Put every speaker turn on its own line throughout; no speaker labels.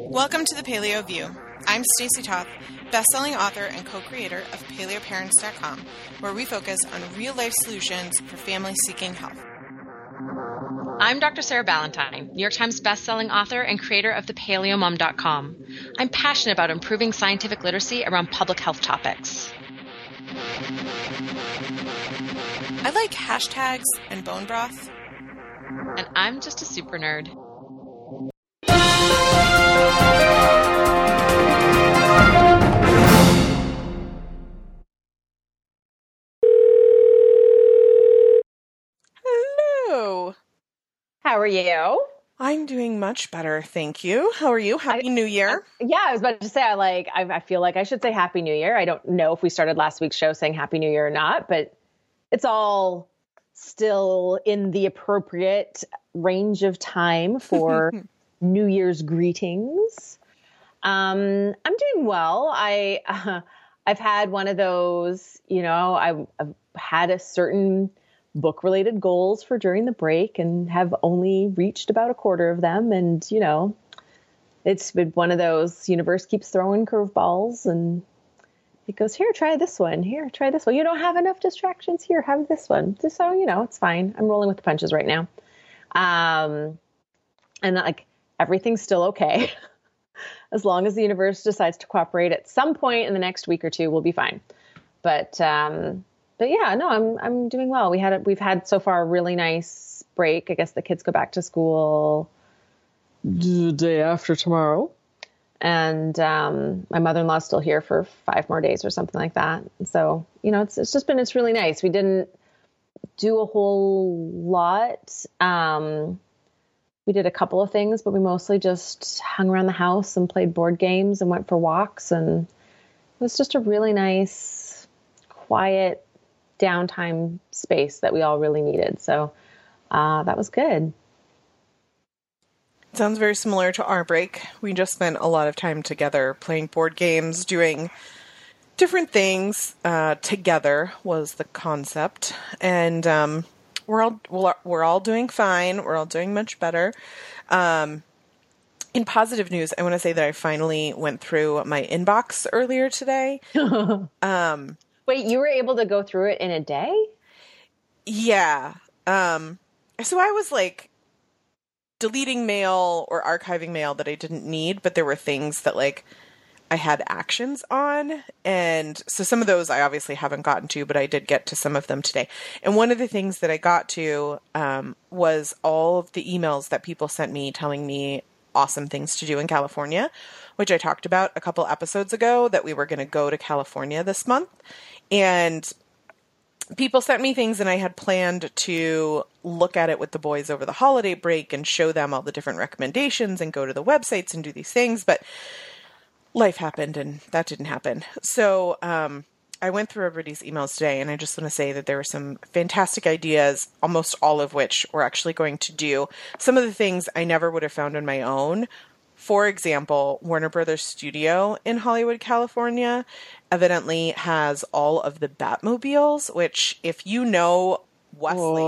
Welcome to the Paleo View. I'm Stacey Toth, best-selling author and co-creator of PaleoParents.com, where we focus on real-life solutions for families seeking health.
I'm Dr. Sarah Ballantyne, New York Times best-selling author and creator of thepaleomom.com. I'm passionate about improving scientific literacy around public health topics.
I like hashtags and bone broth.
And I'm just a super nerd.
Hello.
How are you?
I'm doing much better, thank you. How are you? Happy New Year.
I was about to say, I feel like I should say Happy New Year. I don't know if we started last week's show saying Happy New Year or not, but it's all still in the appropriate range of time for New Year's greetings. I'm doing well. I've had one of those, I've had a certain book-related goals for during the break and have only reached about a quarter of them. And, it's been one of those, universe keeps throwing curveballs and it goes, here, try this one. Here, try this one. You don't have enough distractions. Here, have this one. Just so, it's fine. I'm rolling with the punches right now. And everything's still okay. As long as the universe decides to cooperate at some point in the next week or two, we'll be fine. But yeah, no, I'm doing well. We've had so far a really nice break. I guess the kids go back to school the day after tomorrow. And my mother-in-law's still here for 5 more days or something like that. So, it's really nice. We didn't do a whole lot. We did a couple of things, but we mostly just hung around the house and played board games and went for walks. And it was just a really nice, quiet downtime space that we all really needed. So that was good.
Sounds very similar to our break. We just spent a lot of time together playing board games, doing different things together was the concept. And we're all doing fine. We're all doing much better. In positive news, I want to say that I finally went through my inbox earlier today.
Wait, you were able to go through it in a day?
Yeah. So I was deleting mail or archiving mail that I didn't need, but there were things that I had actions on. And so some of those I obviously haven't gotten to, but I did get to some of them today. And one of the things that I got to was all of the emails that people sent me telling me awesome things to do in California, which I talked about a couple episodes ago, that we were going to go to California this month. And people sent me things, and I had planned to look at it with the boys over the holiday break and show them all the different recommendations and go to the websites and do these things. But life happened, and that didn't happen. So I went through everybody's emails today, and I just want to say that there were some fantastic ideas, almost all of which we're actually going to do. Some of the things I never would have found on my own. For example, Warner Brothers Studio in Hollywood, California, evidently has all of the Batmobiles, which, if you know Wesley...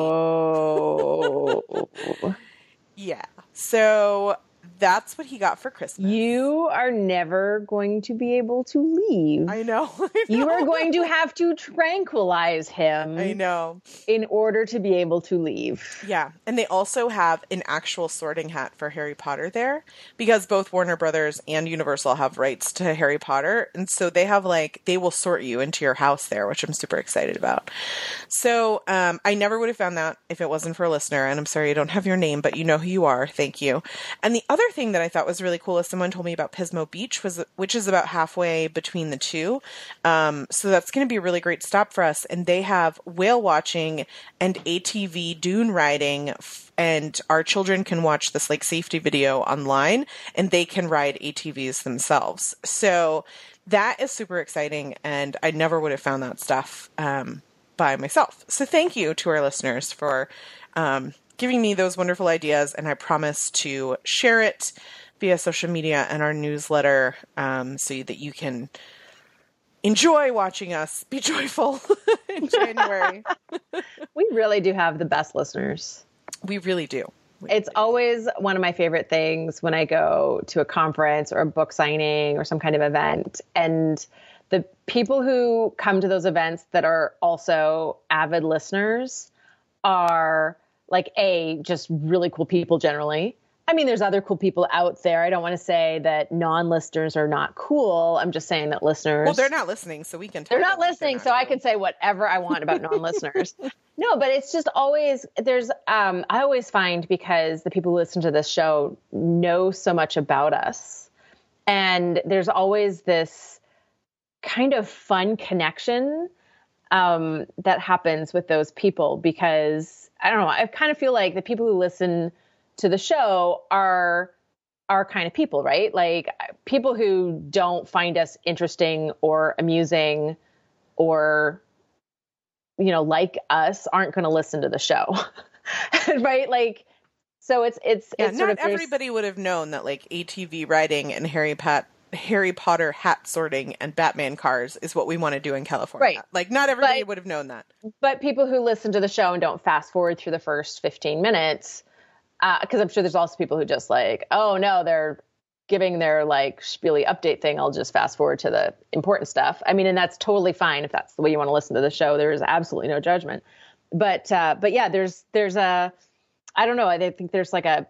Whoa.
Yeah. So that's what he got for Christmas.
You are never going to be able to leave.
I know.
You are going to have to tranquilize him.
I know.
In order to be able to leave.
Yeah. And they also have an actual sorting hat for Harry Potter there, because both Warner Brothers and Universal have rights to Harry Potter. And so they have they will sort you into your house there, which I'm super excited about. So I never would have found that if it wasn't for a listener. And I'm sorry I don't have your name, but you know who you are. Thank you. And the other thing that I thought was really cool is someone told me about Pismo Beach, which is about halfway between the two. So that's going to be a really great stop for us. And they have whale watching and ATV dune riding, and our children can watch this safety video online, and they can ride ATVs themselves. So that is super exciting, and I never would have found that stuff by myself. So thank you to our listeners for giving me those wonderful ideas, and I promise to share it via social media and our newsletter so that you can enjoy watching us be joyful in January.
We really do have the best listeners.
We really do.
It's always one of my favorite things when I go to a conference or a book signing or some kind of event. And the people who come to those events that are also avid listeners are like, just really cool people generally. I mean, there's other cool people out there. I don't want to say that non-listeners are not cool. I'm just saying that listeners...
Well, they're not listening, so we can...
They're not listening, so I can say whatever I want about non-listeners. No, but it's just always... I always find, because the people who listen to this show know so much about us, and there's always this kind of fun connection that happens with those people, because, I don't know, I kind of feel like the people who listen to the show are kind of people, right? Like people who don't find us interesting or amusing or, like us aren't going to listen to the show. Right? Like, so it's
not sort of everybody would have known that like ATV riding and Harry Potter hat sorting and Batman cars is what we want to do in California.
Right.
Like not everybody would have known that.
But people who listen to the show and don't fast forward through the first 15 minutes, because I'm sure there's also people who just like, oh no, they're giving their like spiely update thing. I'll just fast forward to the important stuff. I mean, and that's totally fine if that's the way you want to listen to the show. There is absolutely no judgment. But yeah, there's a, I don't know. I think there's a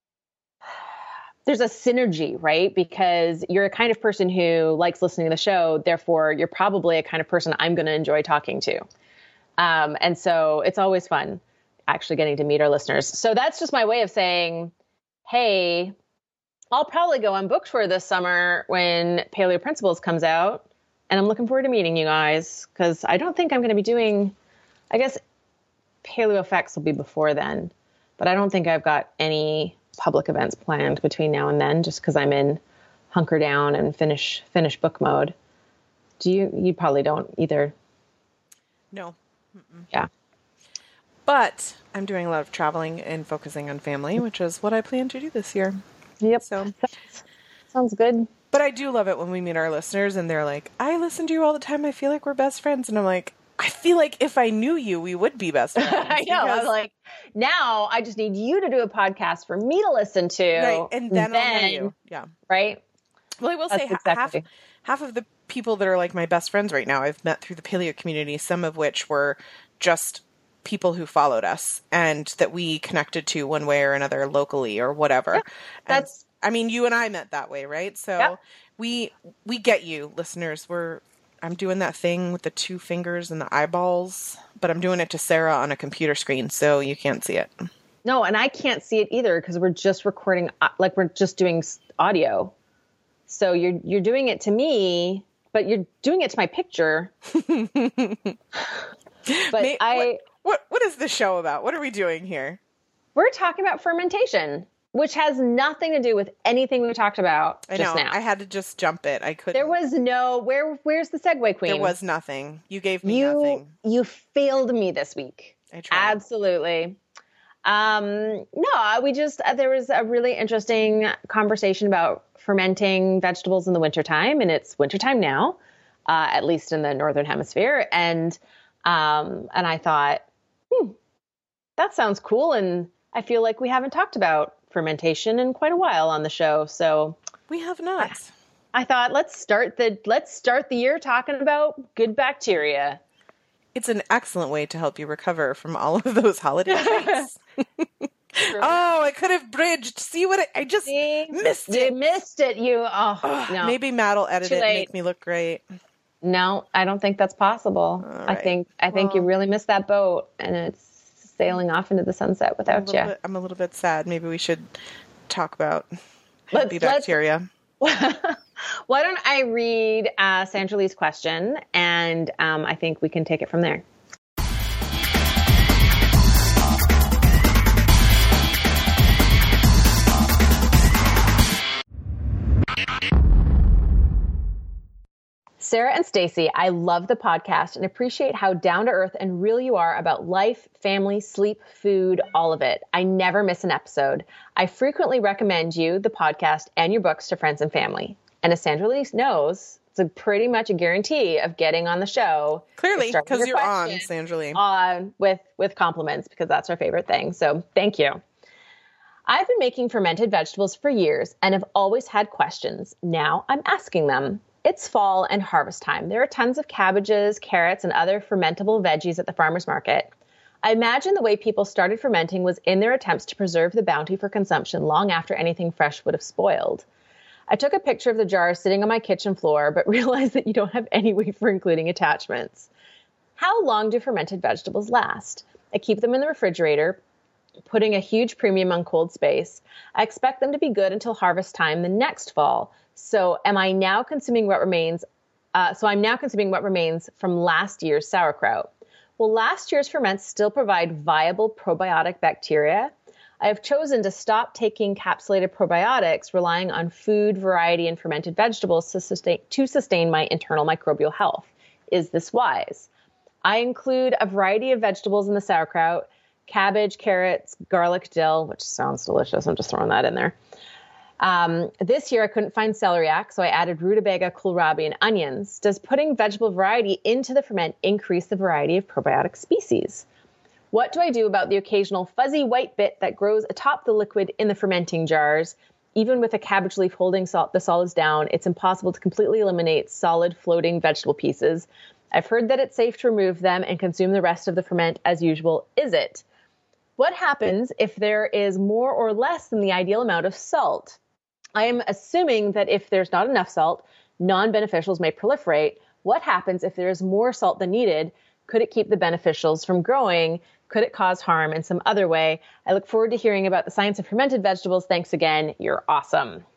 synergy, right? Because you're a kind of person who likes listening to the show. Therefore, you're probably a kind of person I'm going to enjoy talking to. And so it's always fun actually getting to meet our listeners. So that's just my way of saying, hey, I'll probably go on book tour this summer when Paleo Principles comes out. And I'm looking forward to meeting you guys, because I don't think I'm going to be doing, I guess Paleo Effects will be before then, but I don't think I've got any public events planned between now and then, just because I'm in hunker down and finish book mode. You probably don't either.
No.
Mm-mm. Yeah.
But I'm doing a lot of traveling and focusing on family, which is what I plan to do this year.
Yep.
So
sounds good.
But I do love it when we meet our listeners and they're like, I listen to you all the time. I feel like we're best friends. And I'm like, I feel like if I knew you, we would be best friends.
I know. I was like, now I just need you to do a podcast for me to listen to.
Right. And then I'll know you. Yeah.
Right.
Well, I will say half of the people that are like my best friends right now, I've met through the paleo community, some of which were just people who followed us and that we connected to one way or another locally or whatever. Yeah, I mean, you and I met that way, right? So we get you, listeners. I'm doing that thing with the 2 fingers and the eyeballs, but I'm doing it to Sarah on a computer screen, so you can't see it.
No, and I can't see it either because we're just recording, like we're just doing audio. So you're doing it to me, but you're doing it to my picture. But
what is this show about? What are we doing here?
We're talking about fermentation, which has nothing to do with anything we talked about just now.
I had to just jump it. I couldn't.
There was no, where's the segue queen?
There was nothing. You gave me nothing.
You failed me this week.
I tried.
Absolutely. No, there was a really interesting conversation about fermenting vegetables in the wintertime, and it's wintertime now, at least in the Northern Hemisphere. And I thought, that sounds cool. And I feel like we haven't talked about fermentation in quite a while on the show. So
we have not.
I thought, let's start the year talking about good bacteria.
It's an excellent way to help you recover from all of those holiday nights. Oh, I could have bridged. See what I just missed it.
You missed it. No.
Maybe Matt will edit it and make me look great.
No, I don't think that's possible. Right. I think you really missed that boat, and it's sailing off into the sunset without you.
I'm a little bit sad. Maybe we should talk about happy bacteria.
Why don't I read Sandra Lee's question, and I think we can take it from there. Sarah and Stacy, I love the podcast and appreciate how down to earth and real you are about life, family, sleep, food, all of it. I never miss an episode. I frequently recommend you, the podcast, and your books to friends and family. And as Sandra Lee knows, it's pretty much a guarantee of getting on the show.
Clearly, because you're on, Sandra Lee.
With compliments, because that's our favorite thing. So thank you. I've been making fermented vegetables for years and have always had questions. Now I'm asking them. It's fall and harvest time. There are tons of cabbages, carrots, and other fermentable veggies at the farmer's market. I imagine the way people started fermenting was in their attempts to preserve the bounty for consumption long after anything fresh would have spoiled. I took a picture of the jar sitting on my kitchen floor, but realized that you don't have any way for including attachments. How long do fermented vegetables last? I keep them in the refrigerator, putting a huge premium on cold space. I expect them to be good until harvest time the next fall. So I'm now consuming what remains from last year's sauerkraut. Will last year's ferments still provide viable probiotic bacteria? I have chosen to stop taking capsulated probiotics, relying on food, variety, and fermented vegetables to sustain my internal microbial health. Is this wise? I include a variety of vegetables in the sauerkraut: cabbage, carrots, garlic, dill, which sounds delicious. I'm just throwing that in there. This year I couldn't find celeriac, so I added rutabaga, kohlrabi, and onions. Does putting vegetable variety into the ferment increase the variety of probiotic species? What do I do about the occasional fuzzy white bit that grows atop the liquid in the fermenting jars? Even with a cabbage leaf holding the solids down, it's impossible to completely eliminate solid floating vegetable pieces. I've heard that it's safe to remove them and consume the rest of the ferment as usual. Is it? What happens if there is more or less than the ideal amount of salt? I am assuming that if there's not enough salt, non-beneficials may proliferate. What happens if there is more salt than needed? Could it keep the beneficials from growing? Could it cause harm in some other way? I look forward to hearing about the science of fermented vegetables. Thanks again. You're awesome. It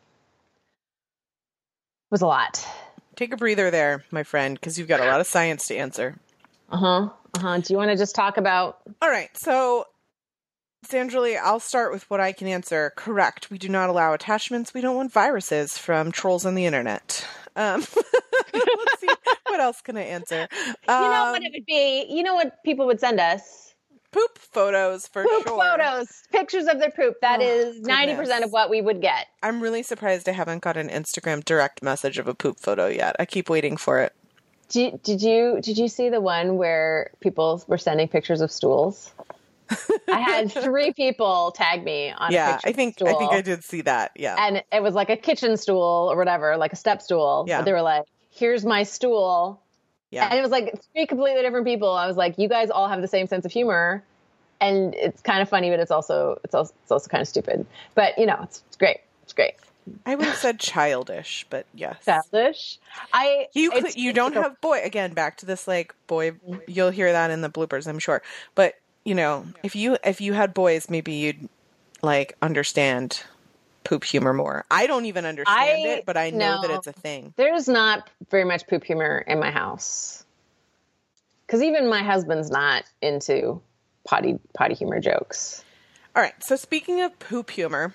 was a lot.
Take a breather there, my friend, because you've got a lot of science to answer.
Do you want to just talk about?
All right. So, Sandra Lee, I'll start with what I can answer. Correct. We do not allow attachments. We don't want viruses from trolls on the internet. Let's see. What else can I answer?
You know what it would be? You know what people would send us?
Poop photos for sure.
Poop photos. Pictures of their poop. That is 90% of what we would get.
I'm really surprised I haven't got an Instagram direct message of a poop photo yet. I keep waiting for it.
Did you see the one where people were sending pictures of stools? I had 3 people tag me on a picture
I think I did see that. Yeah.
And it was like a kitchen stool or whatever, like a step stool.
Yeah.
But they were like, here's my stool.
Yeah.
And it was like 3 completely different people. I was like, you guys all have the same sense of humor. And it's kind of funny, but it's also kind of stupid. But it's great. It's great.
I would have said childish, but yes.
Childish.
You don't have boy, again, back to this like boy, you'll hear that in the bloopers, I'm sure. But if you had boys, maybe you'd like understand poop humor more. I don't even understand it, but I know that it's a thing.
There's not very much poop humor in my house. Because even my husband's not into potty humor jokes.
All right. So speaking of poop humor,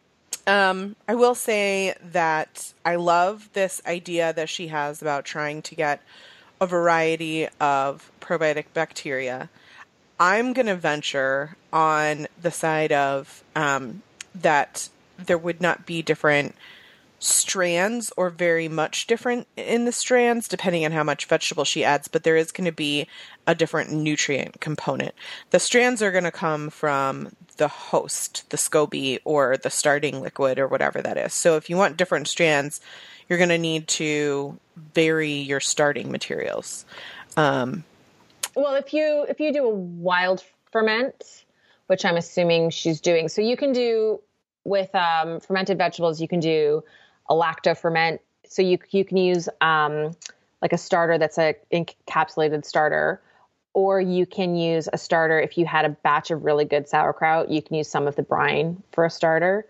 I will say that I love this idea that she has about trying to get a variety of probiotic bacteria. I'm going to venture on the side of that there would not be different strands or very much different in the strands depending on how much vegetable she adds, but there is going to be a different nutrient component. The strands are going to come from the host, the SCOBY or the starting liquid or whatever that is. So if you want different strands, you're going to need to vary your starting materials.
Well, if you do a wild ferment, which I'm assuming she's doing, so you can do with fermented vegetables, you can do a lacto ferment. So you can use like a starter that's a encapsulated starter, or you can use a starter if you had a batch of really good sauerkraut. You can use some of the brine for a starter.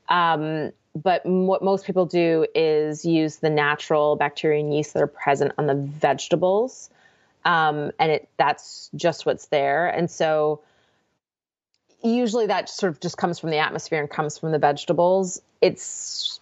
But what most people do is use the natural bacteria and yeast that are present on the vegetables. And that's just what's there. And so usually that sort of just comes from the atmosphere and comes from the vegetables. It's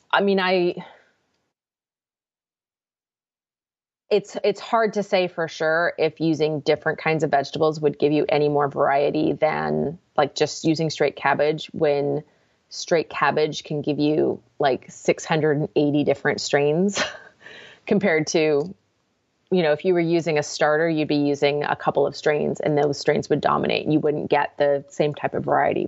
hard to say for sure if using different kinds of vegetables would give you any more variety than like just using straight cabbage, when straight cabbage can give you like 680 different strains compared to, if you were using a starter, you'd be using a couple of strains and those strains would dominate. You wouldn't get the same type of variety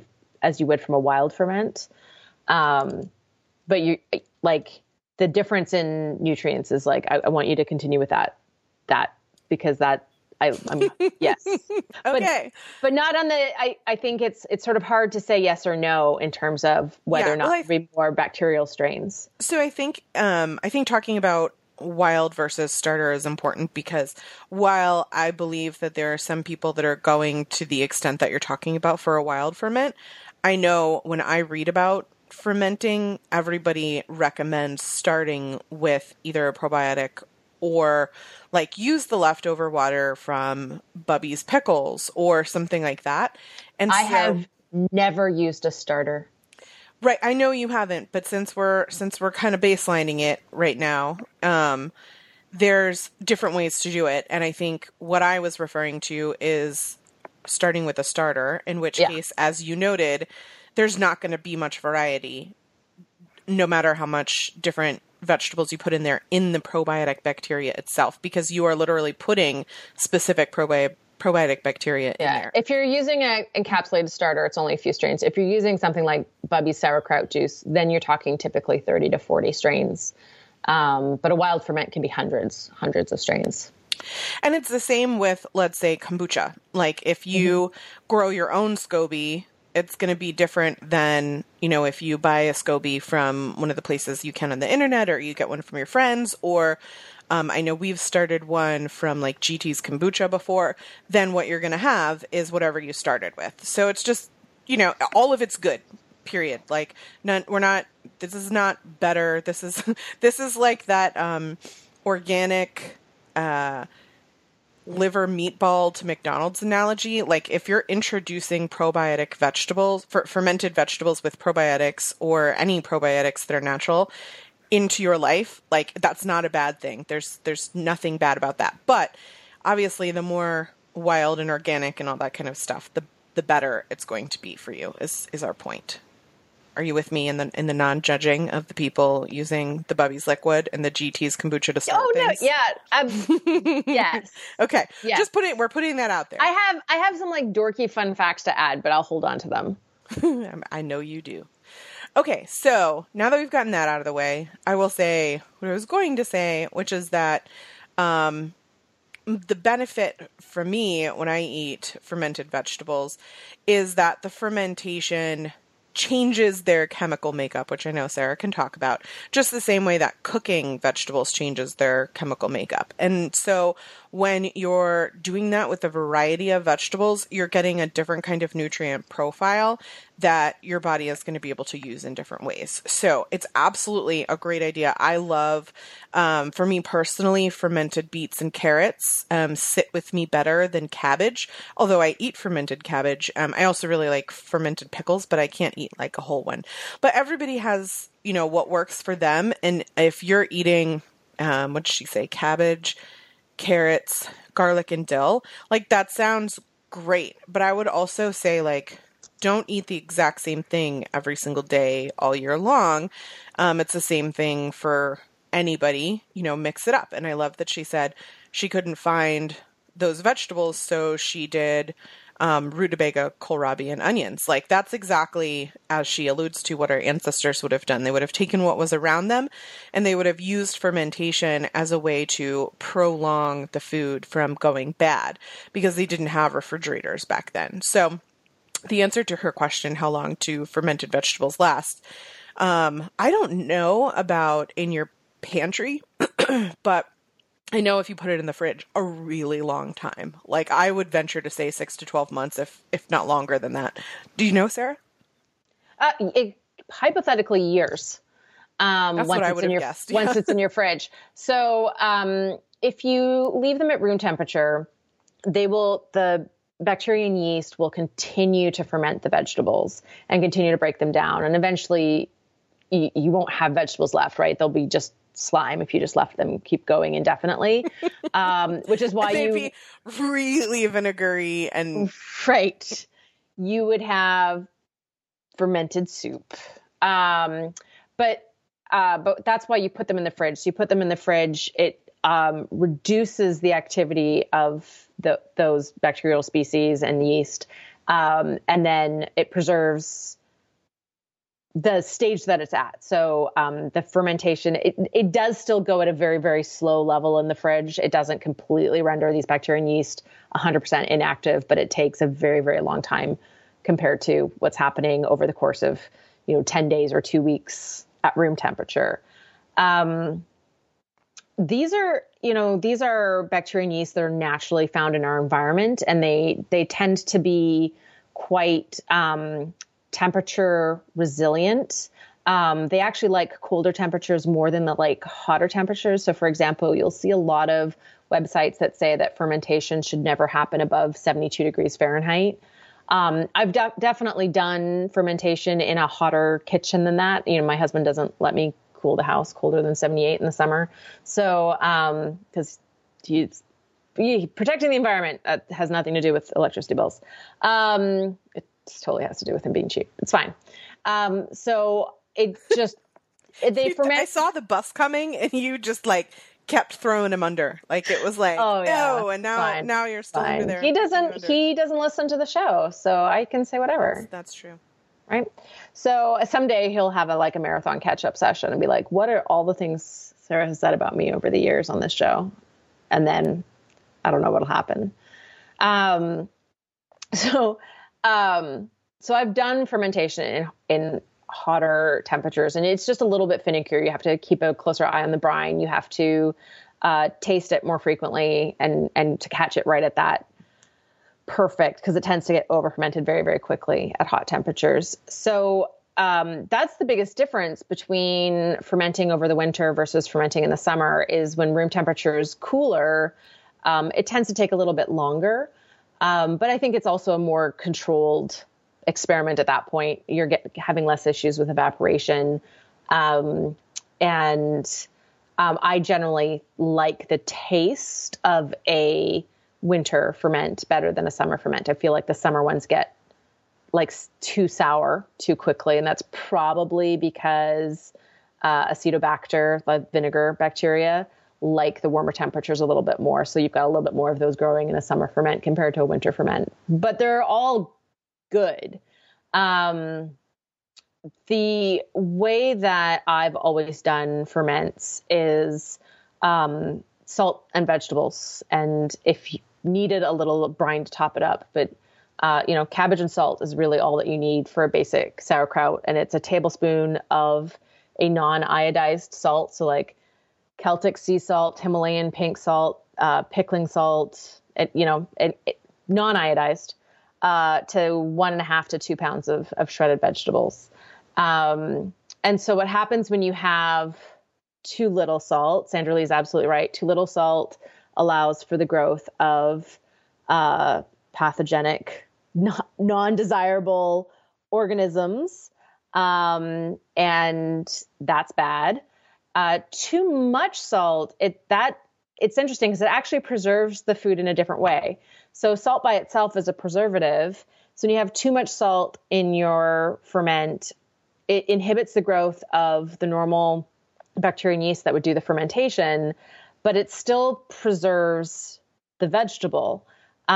as you would from a wild ferment. But you like the difference in nutrients is like, I want you to continue with that because I'm yes.
Okay.
But not on I think it's sort of hard to say yes or no in terms of whether or not there be more bacterial strains.
So I think talking about wild versus starter is important because while I believe that there are some people that are going to the extent that you're talking about for a wild ferment, I know when I read about fermenting, everybody recommends starting with either a probiotic or like use the leftover water from Bubby's pickles or something like that. And
I have never used a starter.
Right. I know you haven't, but since we're kind of baselining it right now, there's different ways to do it. And I think what I was referring to is starting with a starter, in which case, as you noted, there's not going to be much variety, no matter how much different vegetables you put in there in the probiotic bacteria itself, because you are literally putting specific probiotic bacteria in there.
If you're using an encapsulated starter, it's only a few strains. If you're using something like Bubby's sauerkraut juice, then you're talking typically 30 to 40 strains. But a wild ferment can be hundreds of strains.
And it's the same with, let's say, kombucha. Like if you grow your own SCOBY, it's going to be different than, if you buy a SCOBY from one of the places you can on the internet, or you get one from your friends, or I know we've started one from like GT's Kombucha before. Then what you're going to have is whatever you started with. So it's just, all of it's good, period. Like this is not better. This is like that organic liver meatball to McDonald's analogy. Like if you're introducing probiotic vegetables, fermented vegetables with probiotics or any probiotics that are natural into your life, like that's not a bad thing. There's nothing bad about that. But obviously the more wild and organic and all that kind of stuff, the better it's going to be for you is our point. Are you with me in the non-judging of the people using the Bubby's liquid and the GT's kombucha to start things?
No, yeah, yes.
Okay, yes. We're putting that out there.
I have some like dorky fun facts to add, but I'll hold on to them.
I know you do. Okay, so now that we've gotten that out of the way, I will say what I was going to say, which is that the benefit for me when I eat fermented vegetables is that the fermentation changes their chemical makeup, which I know Sarah can talk about, just the same way that cooking vegetables changes their chemical makeup. And so when you're doing that with a variety of vegetables, you're getting a different kind of nutrient profile that your body is going to be able to use in different ways. So it's absolutely a great idea. I love, for me personally, fermented beets and carrots sit with me better than cabbage. Although I eat fermented cabbage, I also really like fermented pickles, but I can't eat like a whole one. But everybody has, what works for them. And if you're eating, what did she say? Cabbage, carrots, garlic, and dill, like that sounds great. But I would also say like, don't eat the exact same thing every single day all year long. It's the same thing for anybody, mix it up. And I love that she said she couldn't find those vegetables, so she did rutabaga, kohlrabi, and onions. Like that's exactly, as she alludes to, what our ancestors would have done. They would have taken what was around them and they would have used fermentation as a way to prolong the food from going bad because they didn't have refrigerators back then. So the answer to her question, how long do fermented vegetables last? I don't know about in your pantry, but I know if you put it in the fridge, a really long time. Like I would venture to say 6 to 12 months, if not longer than that. Do you know, Sarah?
Hypothetically, years.
That's what I would have guessed.
Once it's in your fridge. So if you leave them at room temperature, the bacteria and yeast will continue to ferment the vegetables and continue to break them down. And eventually you won't have vegetables left, right? They'll be just slime if you just left them keep going indefinitely, which is why
they'd be really vinegary and
right. You would have fermented soup, but that's why you put them in the fridge. So you put them in the fridge. It reduces the activity of those bacterial species and yeast, And then it preserves the stage that it's at. So the fermentation, it does still go at a very, very slow level in the fridge. It doesn't completely render these bacteria and yeast 100% inactive, but it takes a very, very long time compared to what's happening over the course of, 10 days or 2 weeks at room temperature. These are bacteria and yeast that are naturally found in our environment, and they tend to be quite temperature resilient. They actually like colder temperatures more than the like hotter temperatures. So for example, you'll see a lot of websites that say that fermentation should never happen above 72 degrees Fahrenheit. I've definitely done fermentation in a hotter kitchen than that. My husband doesn't let me cool the house colder than 78 in the summer. So, cause he's protecting the environment, has nothing to do with electricity bills. It totally has to do with him being cheap. It's fine. So it just, they ferment.
I saw the bus coming and you just like kept throwing him under. Like it was like, oh, and now you're still under there.
He doesn't listen to the show, so I can say whatever.
That's true.
Right. So someday he'll have a marathon catch up session and be like, what are all the things Sarah has said about me over the years on this show? And then I don't know what'll happen. So I've done fermentation in hotter temperatures, and it's just a little bit finickier. You have to keep a closer eye on the brine. You have to taste it more frequently and to catch it right at that perfect, because it tends to get over fermented very, very quickly at hot temperatures. So that's the biggest difference between fermenting over the winter versus fermenting in the summer, is when room temperature is cooler, it tends to take a little bit longer. But I think it's also a more controlled experiment at that point. You're having less issues with evaporation. I generally like the taste of a winter ferment better than a summer ferment. I feel like the summer ones get like too sour too quickly. And that's probably because Acetobacter, the vinegar bacteria, like the warmer temperatures a little bit more. So you've got a little bit more of those growing in a summer ferment compared to a winter ferment, but they're all good. The way that I've always done ferments is salt and vegetables. And if you needed a little brine to top it up, but cabbage and salt is really all that you need for a basic sauerkraut. And it's a tablespoon of a non-iodized salt. So like Celtic sea salt, Himalayan pink salt, pickling salt, non-iodized, to 1.5 to 2 pounds of shredded vegetables. And so what happens when you have too little salt, Sandra Lee is absolutely right. Too little salt allows for the growth of pathogenic, non-desirable organisms. And that's bad. Too much salt, it's interesting because it actually preserves the food in a different way. So salt by itself is a preservative. So when you have too much salt in your ferment, it inhibits the growth of the normal bacteria and yeast that would do the fermentation, but it still preserves the vegetable.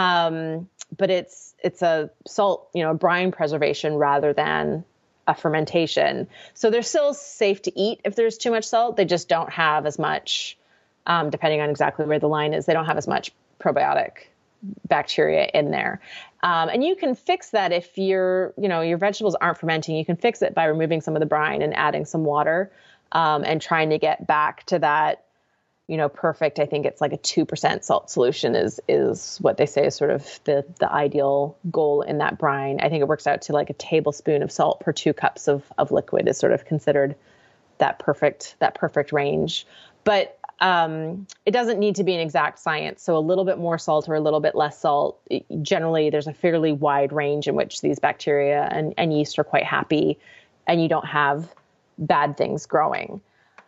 But it's a salt, brine preservation rather than a fermentation. So they're still safe to eat if there's too much salt. They just don't have as much, depending on exactly where the line is, they don't have as much probiotic bacteria in there. And you can fix that if your vegetables aren't fermenting. You can fix it by removing some of the brine and adding some water, and trying to get back to that, perfect. I think it's like a 2% salt solution is what they say is sort of the ideal goal in that brine. I think it works out to like a tablespoon of salt per 2 cups of liquid is sort of considered that perfect range. But it doesn't need to be an exact science. So a little bit more salt or a little bit less salt, generally there's a fairly wide range in which these bacteria and yeast are quite happy, and you don't have bad things growing.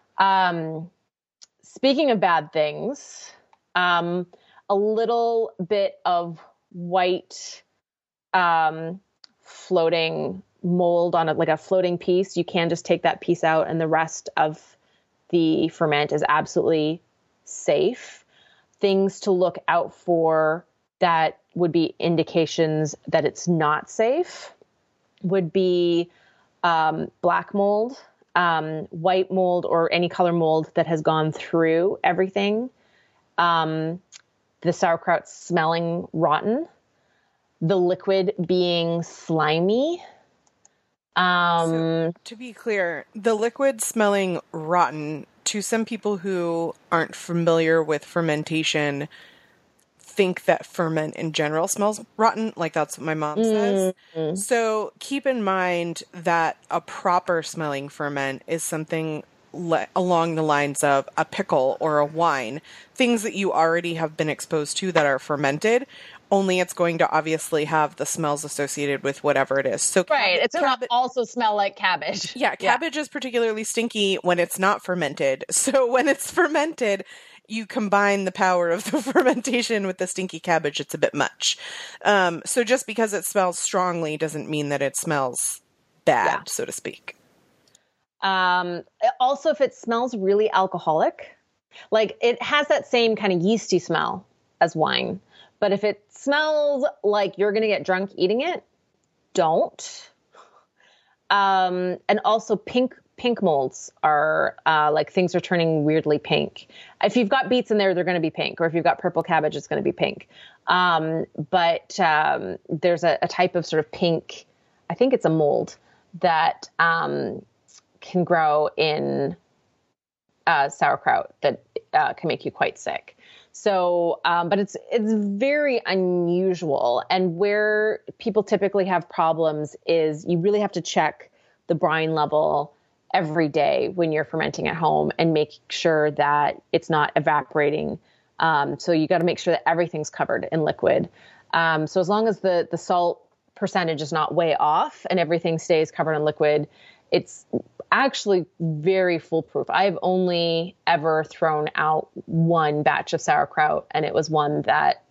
Speaking of bad things, a little bit of white floating mold on like a floating piece, you can just take that piece out and the rest of the ferment is absolutely safe. Things to look out for that would be indications that it's not safe would be black mold, white mold, or any color mold that has gone through everything. The sauerkraut smelling rotten, the liquid being slimy.
So, to be clear, the liquid smelling rotten, to some people who aren't familiar with fermentation, think that ferment in general smells rotten. Like that's what my mom says. So keep in mind that a proper smelling ferment is something along the lines of a pickle or a wine, things that you already have been exposed to that are fermented. Only it's going to obviously have the smells associated with whatever it is. So
right, it's going to also smell like cabbage.
Yeah, cabbage is particularly stinky when it's not fermented. So when it's fermented, you combine the power of the fermentation with the stinky cabbage, it's a bit much. So just because it smells strongly doesn't mean that it smells bad, so to speak.
Also, if it smells really alcoholic, like it has that same kind of yeasty smell as wine. But if it smells like you're going to get drunk eating it, don't. And also pink molds are like things are turning weirdly pink. If you've got beets in there, they're going to be pink. Or if you've got purple cabbage, it's going to be pink. But there's a type of sort of pink, I think it's a mold that can grow in sauerkraut that can make you quite sick. So, but it's very unusual. And where people typically have problems is you really have to check the brine level every day when you're fermenting at home and make sure that it's not evaporating. So you got to make sure that everything's covered in liquid. So as long as the salt percentage is not way off and everything stays covered in liquid, it's actually very foolproof. I've only ever thrown out one batch of sauerkraut, and it was one that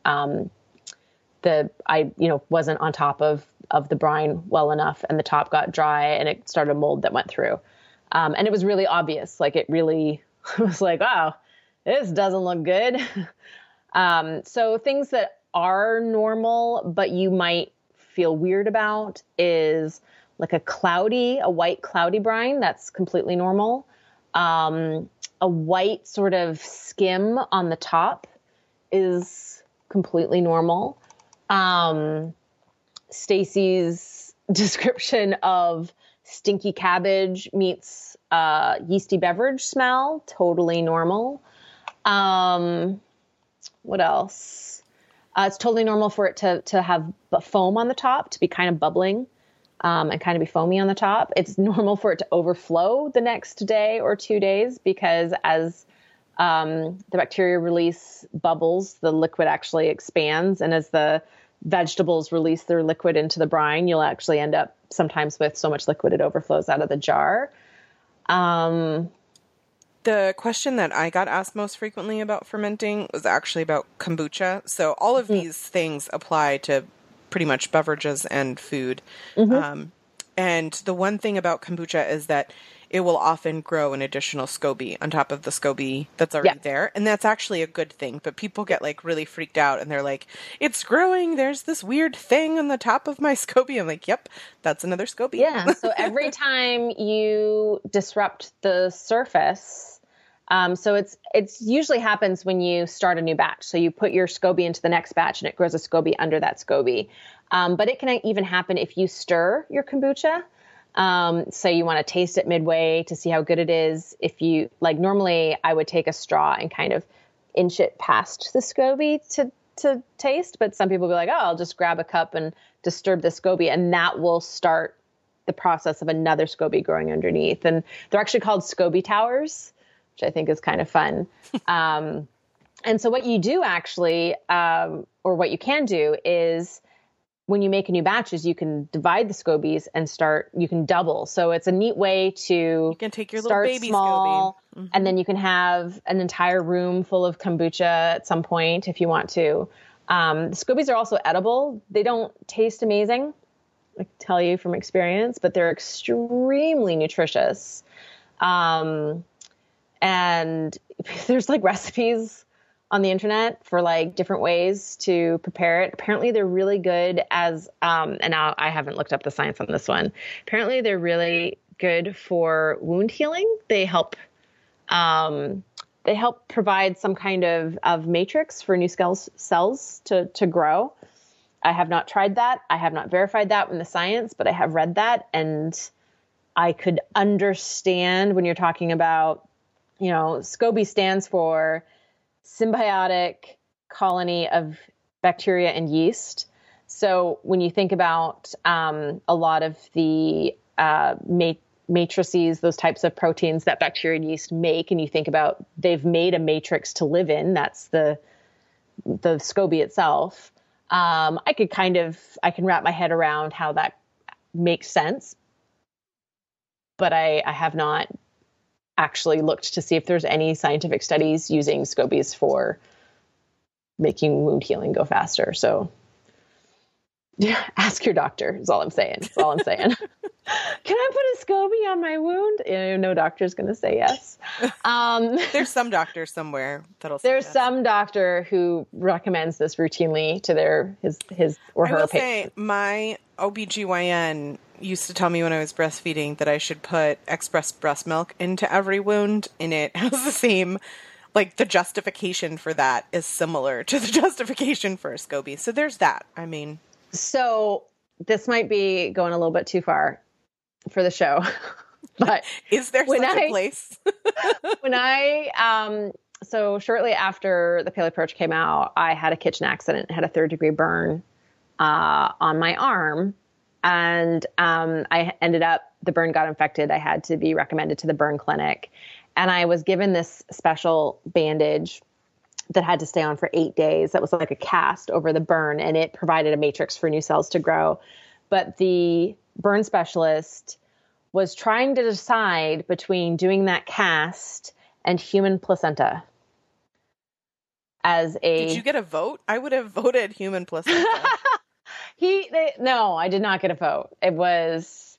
I wasn't on top of the brine well enough, and the top got dry, and it started a mold that went through. And it was really obvious. Like it really was like, wow, this doesn't look good. So things that are normal, but you might feel weird about is like a white cloudy brine. That's completely normal. A white sort of skim on the top is completely normal. Stacy's description of stinky cabbage meets yeasty beverage smell, totally normal. What else? It's totally normal for it to have foam on the top, to be kind of bubbling. And kind of be foamy on the top. It's normal for it to overflow the next day or 2 days because as the bacteria release bubbles, the liquid actually expands. And as the vegetables release their liquid into the brine, you'll actually end up sometimes with so much liquid it overflows out of the jar.
The question that I got asked most frequently about fermenting was actually about kombucha. So all of these things apply to pretty much beverages and food. And the one thing about kombucha is that it will often grow an additional SCOBY on top of the SCOBY that's already there. And that's actually a good thing. But people get like really freaked out and they're like, it's growing. There's this weird thing on the top of my SCOBY. I'm like, yep, that's another SCOBY.
Yeah. So every time you disrupt the surface, so it's usually happens when you start a new batch. So you put your SCOBY into the next batch and it grows a SCOBY under that SCOBY. But it can even happen if you stir your kombucha. So you want to taste it midway to see how good it is. If you normally I would take a straw and kind of inch it past the SCOBY to taste. But some people will be like, oh, I'll just grab a cup and disturb the SCOBY, and that will start the process of another SCOBY growing underneath. And they're actually called SCOBY towers, which I think is kind of fun. And so what you do actually, or what you can do is when you make a new batch is you can divide the SCOBYs and you can double. So it's a neat way to
you can take your
start
little baby
small,
SCOBY.
and then you can have an entire room full of kombucha at some point if you want to. The SCOBYs are also edible. They don't taste amazing, I can tell you from experience, but they're extremely nutritious. And there's like recipes on the internet for like different ways to prepare it. Apparently they're really good as, and now I haven't looked up the science on this one. Apparently they're really good for wound healing. They help provide some kind of matrix for new cells to grow. I have not tried that. I have not verified that in the science, but I have read that, and I could understand when you're talking about, SCOBY stands for symbiotic colony of bacteria and yeast. So when you think about a lot of the matrices, those types of proteins that bacteria and yeast make, and you think about they've made a matrix to live in, that's the SCOBY itself. I can wrap my head around how that makes sense, but I have not actually looked to see if there's any scientific studies using SCOBYs for making wound healing go faster. So ask your doctor is all I'm saying. That's all I'm saying. Can I put a SCOBY on my wound? No doctor's going to say yes.
There's some doctor somewhere that'll say
There's
yes.
some doctor who recommends this routinely to his or her
I will
patients.
say my OBGYN used to tell me when I was breastfeeding that I should put Express breast milk into every wound, and it has the same, like the justification for that is similar to the justification for a SCOBY. So there's that. I mean,
so this might be going a little bit too far for the show, but
is there such a place?
So shortly after the Paleo Approach came out, I had a kitchen accident, had a 3rd-degree burn on my arm. And I ended up, the burn got infected. I had to be recommended to the burn clinic. And I was given this special bandage that had to stay on for 8 days. That was like a cast over the burn, and it provided a matrix for new cells to grow. But the burn specialist was trying to decide between doing that cast and human placenta.
Did you get a vote? I would have voted human placenta.
No, I did not get a vote. It was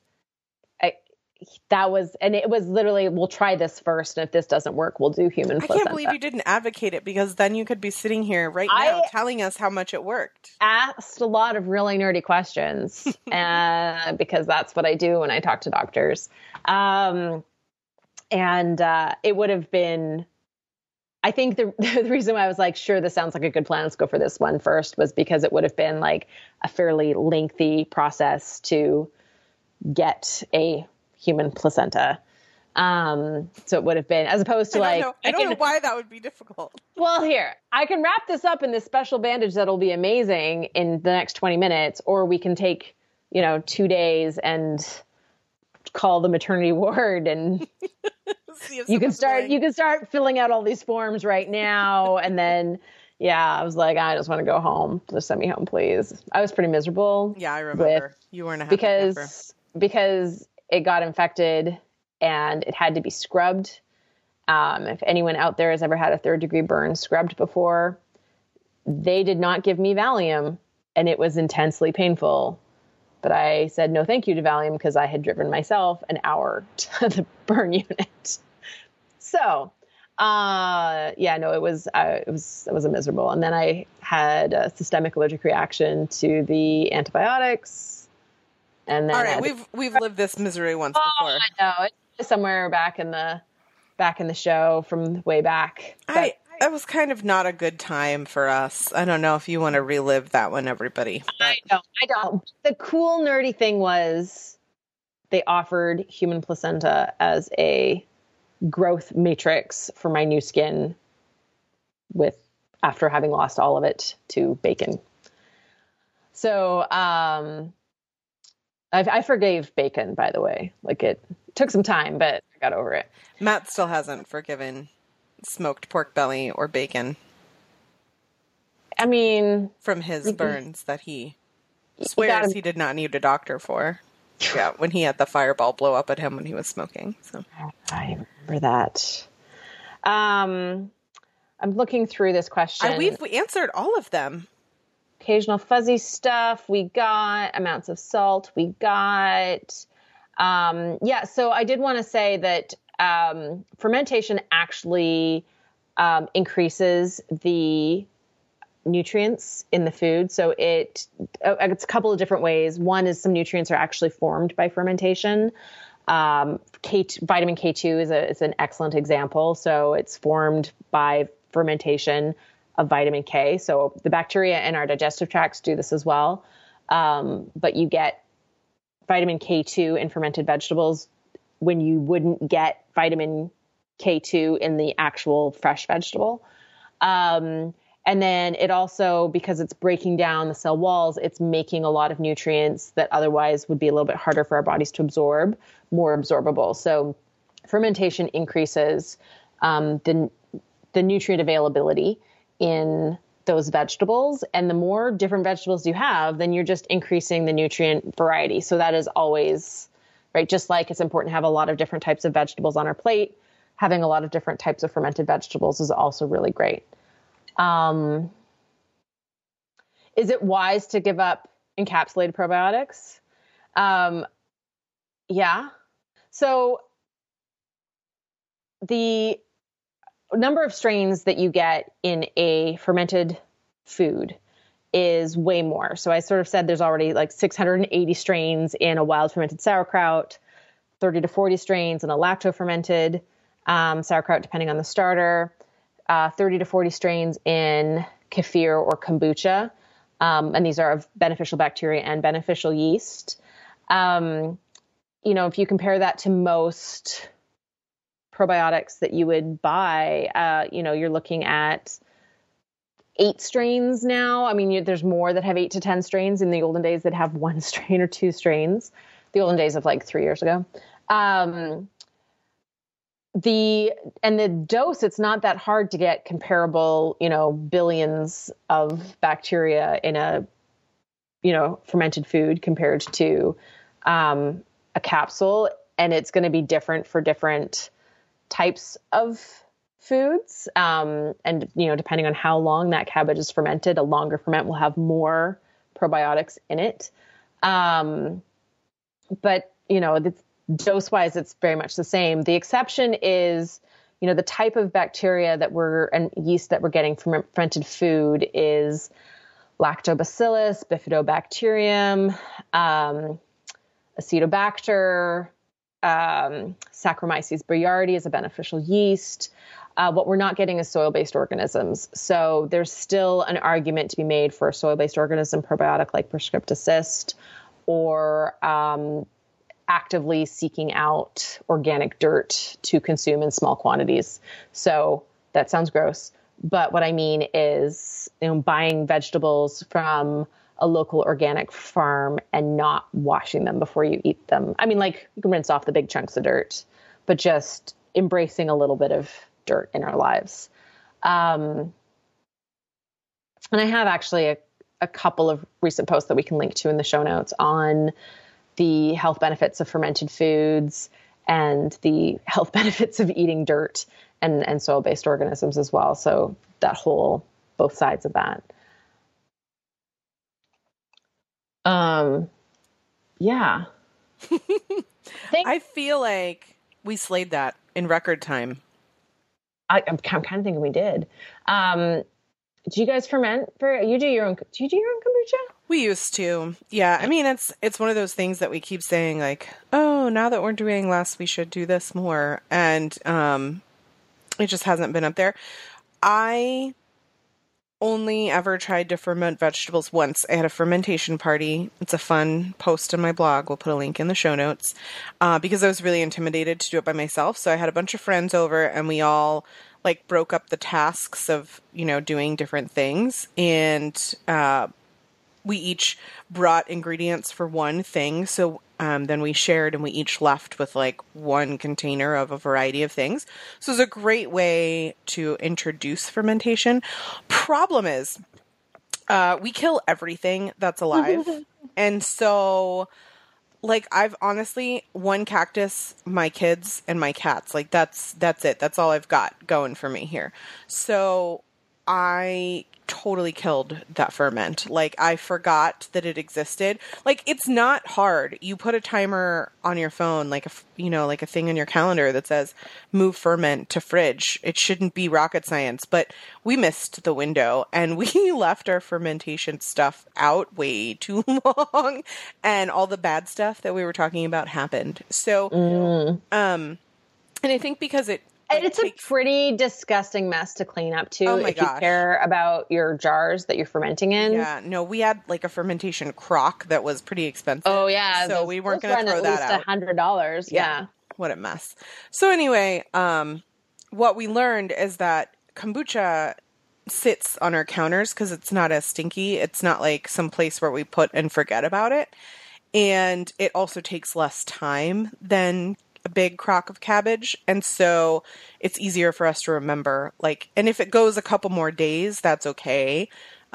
literally, we'll try this first, and if this doesn't work, we'll do human placenta.
I can't believe you didn't advocate it, because then you could be sitting here right now telling us how much it worked.
Asked a lot of really nerdy questions, because that's what I do when I talk to doctors. And it would have been, I think the reason why I was like, sure, this sounds like a good plan, let's go for this one first, was because it would have been like a fairly lengthy process to get a human placenta. So it would have been, as opposed to I don't
know why that would be difficult.
Well, here, I can wrap this up in this special bandage that'll be amazing in the next 20 minutes, or we can take, 2 days and call the maternity ward, and you can start filling out all these forms right now. And then, I was like, I just want to go home. Just send me home, please. I was pretty miserable.
Yeah, I remember. You weren't a happy camper.
Because it got infected and it had to be scrubbed. If anyone out there has ever had a 3rd-degree burn scrubbed before, they did not give me Valium, and it was intensely painful. But I said no thank you to Valium, because I had driven myself an hour to the burn unit. So, it was a miserable. And then I had a systemic allergic reaction to the antibiotics. And then
all right, we've lived this misery once before.
I know, it's somewhere back in the show from way back.
It was kind of not a good time for us. I don't know if you want to relive that one, everybody.
I don't. The cool nerdy thing was they offered human placenta as a growth matrix for my new skin after having lost all of it to bacon. So, I forgave bacon, by the way. Like, it took some time, but I got over it.
Matt still hasn't forgiven smoked pork belly or bacon.
I mean,
from his burns that he swears he did not need a doctor for. Yeah, when he had the fireball blow up at him when he was smoking. So
I remember that. I'm looking through this question.
We answered all of them.
Occasional fuzzy stuff. We got amounts of salt. We got, so I did want to say that fermentation actually increases the nutrients in the food. So it's a couple of different ways. One is some nutrients are actually formed by fermentation. Vitamin K2 is an excellent example. So it's formed by fermentation of vitamin K. So the bacteria in our digestive tracts do this as well. But you get vitamin K2 in fermented vegetables when you wouldn't get vitamin K2 in the actual fresh vegetable. And then it also, because it's breaking down the cell walls, it's making a lot of nutrients that otherwise would be a little bit harder for our bodies to absorb, more absorbable. So fermentation increases the nutrient availability in those vegetables. And the more different vegetables you have, then you're just increasing the nutrient variety. So that is always, right? Just like it's important to have a lot of different types of vegetables on our plate, having a lot of different types of fermented vegetables is also really great. Is it wise to give up encapsulated probiotics? Yeah. So the number of strains that you get in a fermented food is way more. So I sort of said there's already like 680 strains in a wild fermented sauerkraut, 30 to 40 strains in a lacto-fermented sauerkraut, depending on the starter. 30 to 40 strains in kefir or kombucha. And these are of beneficial bacteria and beneficial yeast. If you compare that to most probiotics that you would buy, you're looking at 8 strains now. I mean, there's more that have 8 to 10 strains. In the olden days that have 1 strain or 2 strains. The olden days of like 3 years ago. The dose, it's not that hard to get comparable, billions of bacteria in a, fermented food compared to a capsule. And it's going to be different for different types of foods. Depending on how long that cabbage is fermented, a longer ferment will have more probiotics in it. Dose-wise, it's very much the same. The exception is, the type of bacteria and yeast that we're getting from fermented food is Lactobacillus, Bifidobacterium, Acetobacter, Saccharomyces boulardii is a beneficial yeast. What we're not getting is soil-based organisms. So there's still an argument to be made for a soil-based organism probiotic like Prescripta Cyst, or actively seeking out organic dirt to consume in small quantities. So that sounds gross. But what I mean is, buying vegetables from a local organic farm and not washing them before you eat them. I mean, like, you can rinse off the big chunks of dirt, but just embracing a little bit of dirt in our lives. And I have actually a couple of recent posts that we can link to in the show notes on the health benefits of fermented foods and the health benefits of eating dirt and soil-based organisms as well. So both sides of that. Yeah.
I feel like we slayed that in record time.
I'm kind of thinking we did. Do you guys ferment do you do your own kombucha?
We used to. Yeah. I mean, it's one of those things that we keep saying, like, oh, now that we're doing less, we should do this more. And it just hasn't been up there. I only ever tried to ferment vegetables once. I had a fermentation party. It's a fun post on my blog. We'll put a link in the show notes, because I was really intimidated to do it by myself. So I had a bunch of friends over and we all broke up the tasks of, doing different things. And we each brought ingredients for one thing. So then we shared and we each left with one container of a variety of things. So it's a great way to introduce fermentation. Problem is, we kill everything that's alive. And so I've honestly, one cactus, my kids, and my cats. That's it. That's all I've got going for me here. So I totally killed that ferment. Like, I forgot that it existed. Like, it's not hard. You put a timer on your phone, like like a thing in your calendar that says move ferment to fridge. It shouldn't be rocket science, but we missed the window and we left our fermentation stuff out way too long, and all the bad stuff that we were talking about happened. So, and I think because
and it's a pretty disgusting mess to clean up too.
Oh my
if
gosh.
you care about your jars that you're fermenting in.
Yeah, no, we had like a fermentation crock that was pretty expensive.
Oh yeah,
so we weren't going to throw that out.
$100. Yeah,
what a mess. So anyway, what we learned is that kombucha sits on our counters because it's not as stinky. It's not like some place where we put and forget about it, and it also takes less time than a big crock of cabbage, and so it's easier for us to remember. Like, and if it goes a couple more days, that's okay.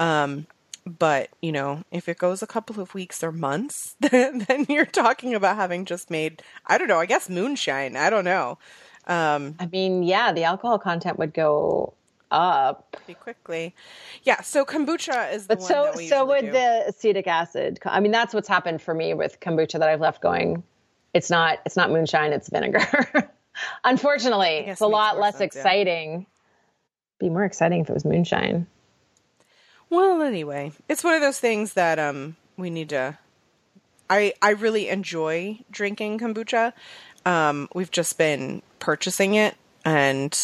But if it goes a couple of weeks or months, then you're talking about having just made, I don't know, I guess moonshine. I don't know.
I mean, yeah, the alcohol content would go up
pretty quickly. Yeah. So kombucha is the one that we
so would
do.
the acetic acid. I mean, that's what's happened for me with kombucha that I've left going. It's not moonshine, it's vinegar. Unfortunately, it's a lot less exciting. Yeah. Be more exciting if it was moonshine.
Well, anyway, it's one of those things that we need to. I really enjoy drinking kombucha. We've just been purchasing it, and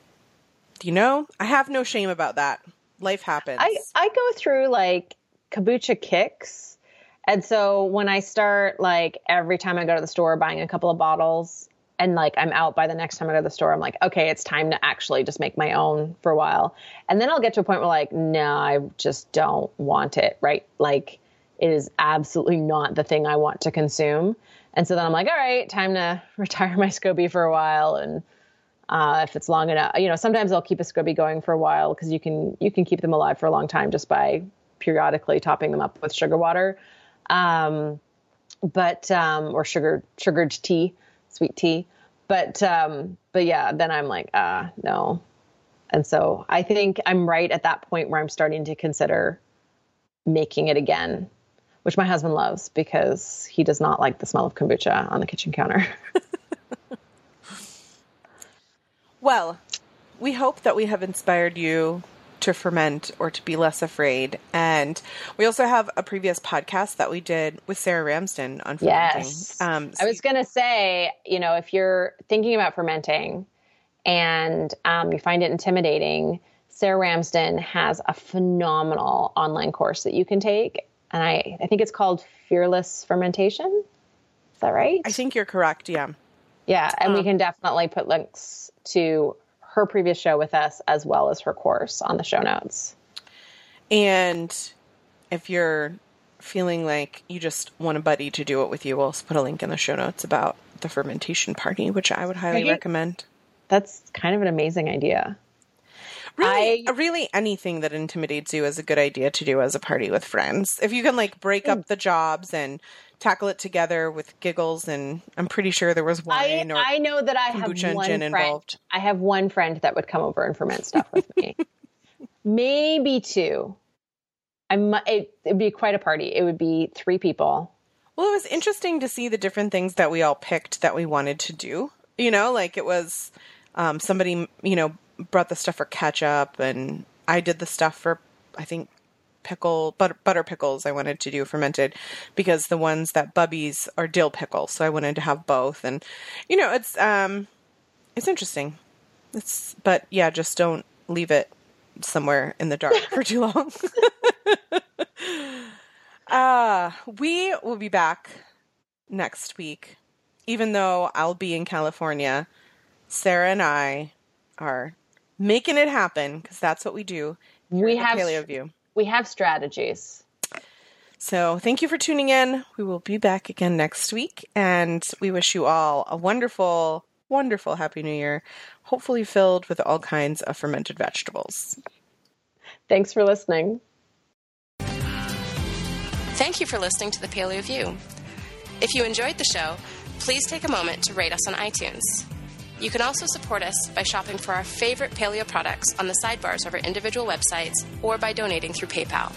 I have no shame about that. Life happens.
I go through like kombucha kicks. And so when I start, like, every time I go to the store buying a couple of bottles and, like, I'm out by the next time I go to the store, I'm like, okay, it's time to actually just make my own for a while. And then I'll get to a point where, like, no, I just don't want it, right? Like, it is absolutely not the thing I want to consume. And so then I'm like, all right, time to retire my SCOBY for a while. And if it's long enough, sometimes I'll keep a SCOBY going for a while because you can keep them alive for a long time just by periodically topping them up with sugar water. Or sugared tea, sweet tea. But yeah, then I'm like, no. And so I think I'm right at that point where I'm starting to consider making it again, which my husband loves because he does not like the smell of kombucha on the kitchen counter.
Well, we hope that we have inspired you to ferment or to be less afraid. And we also have a previous podcast that we did with Sarah Ramsden on fermenting.
Yes. I was going to say, if you're thinking about fermenting and you find it intimidating, Sarah Ramsden has a phenomenal online course that you can take. And I think it's called Fearless Fermentation. Is that right?
I think you're correct. Yeah.
Yeah. And we can definitely put links to her previous show with us as well as her course on the show notes.
And if you're feeling like you just want a buddy to do it with you, we'll also put a link in the show notes about the fermentation party, which I would highly recommend.
That's kind of an amazing idea.
Really anything that intimidates you is a good idea to do as a party with friends. If you can break up the jobs and tackle it together with giggles, and I'm pretty sure there was wine
I know that I have one friend. Involved. I have one friend that would come over and ferment stuff with me. Maybe two. It'd be quite a party. It would be 3 people.
Well, it was interesting to see the different things that we all picked that we wanted to do. It was somebody, brought the stuff for ketchup, and I did the stuff for, I think, butter pickles I wanted to do fermented, because the ones that Bubby's are dill pickles, so I wanted to have both. And it's interesting. But yeah, just don't leave it somewhere in the dark for too long. We will be back next week, even though I'll be in California. Sarah and I are making it happen because that's what we do.
We have
Paleo View.
We have strategies.
So thank you for tuning in. We will be back again next week, and we wish you all a wonderful, wonderful Happy New Year, hopefully filled with all kinds of fermented vegetables.
Thanks for listening.
Thank you for listening to the Paleo View. If you enjoyed the show, please take a moment to rate us on iTunes. You can also support us by shopping for our favorite paleo products on the sidebars of our individual websites or by donating through PayPal.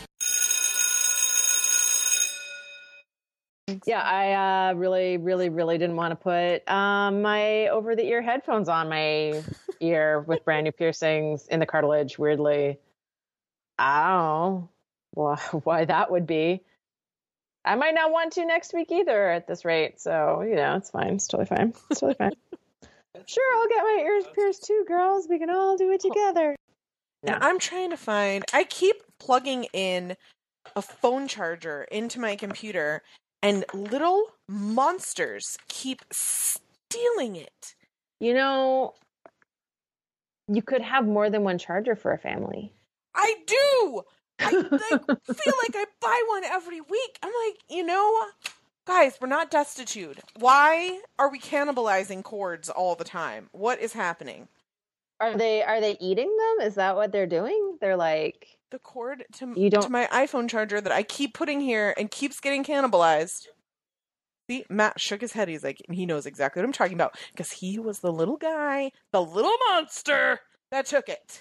Yeah, I really didn't want to put my over-the-ear headphones on my ear with brand new piercings in the cartilage, weirdly. I don't know why that would be. I might not want to next week either at this rate. So, it's fine. It's totally fine. It's totally fine. Sure, I'll get my ears pierced too, girls. We can all do it together.
Yeah. I'm trying to find... I keep plugging in a phone charger into my computer, and little monsters keep stealing it.
You could have more than one charger for a family.
I do! I feel like I buy one every week. I'm like, guys, we're not destitute. Why are we cannibalizing cords all the time? What is happening?
Are they eating them? Is that what they're doing? They're like...
The cord to my iPhone charger that I keep putting here and keeps getting cannibalized. See, Matt shook his head. He's like, he knows exactly what I'm talking about because he was the little guy, the little monster that took it.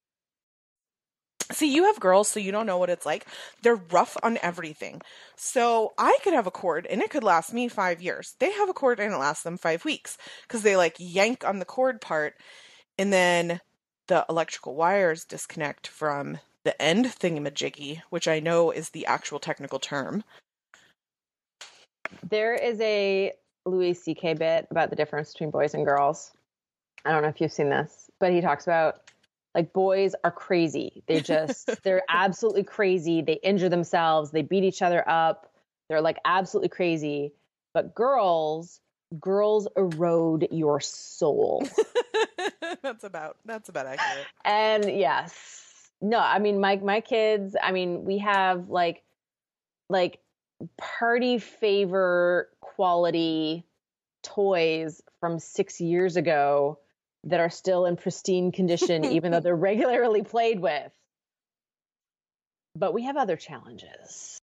See, you have girls, so you don't know what it's like. They're rough on everything. So I could have a cord, and it could last me 5 years. They have a cord, and it lasts them 5 weeks because they, yank on the cord part, and then the electrical wires disconnect from the end thingamajiggy, which I know is the actual technical term.
There is a Louis C.K. bit about the difference between boys and girls. I don't know if you've seen this, but he talks about... boys are crazy. They're absolutely crazy. They injure themselves. They beat each other up. They're absolutely crazy. But girls erode your soul.
That's about accurate.
And yes, no, I mean, my kids, I mean, we have party favor quality toys from 6 years ago that are still in pristine condition, even though they're regularly played with. But we have other challenges.